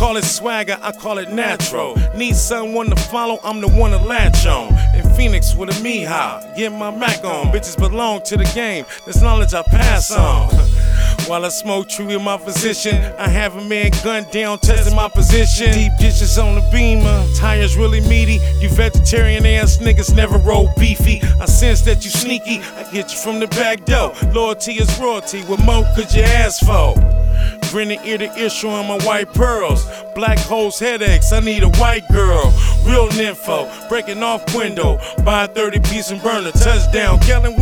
call it swagger, I call it natural. Need someone to follow, I'm the one to latch on. In Phoenix with a Mihai, get my Mac on. Bitches belong to the game, this knowledge I pass on. While I smoke true in my position, I have a man gunned down, testing my position. Deep dishes on the Beamer, tires really meaty. You vegetarian ass niggas never roll beefy. I sense that you sneaky, I get you from the back door. Loyalty is royalty, what more could you ask for? Grinning ear to ear showing my white pearls. Black holes, headaches, I need a white girl. Real nympho, breaking off window. Buy a 30-piece and burn a touchdown. Kellen